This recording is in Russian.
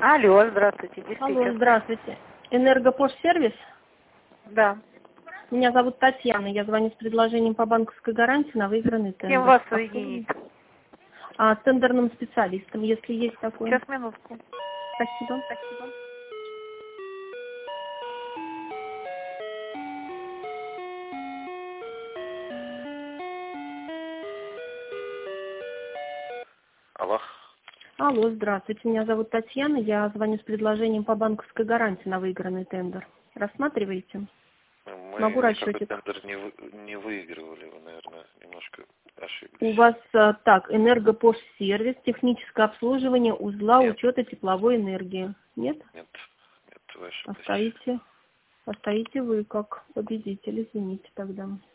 Алло, здравствуйте, Алло, диспетчер. здравствуйте. Энергопош-сервис? Да. Меня зовут Татьяна. Я звоню с предложением по банковской гарантии на выигранный тендер. Кем вас соединить? Тендерным специалистом, если есть такой. Сейчас, минутку. Спасибо. Алло. Алло, здравствуйте. Меня зовут Татьяна. Я звоню с предложением по банковской гарантии на выигранный тендер. Рассматриваете? Мы Могу никакой расчетик. тендер не выигрывали, вы, наверное, немножко ошиблись. У вас Энергопош-сервис, техническое обслуживание узла Нет. учета тепловой энергии. Нет? Нет, вы ошиблись. Остоите вы как победитель, извините тогда.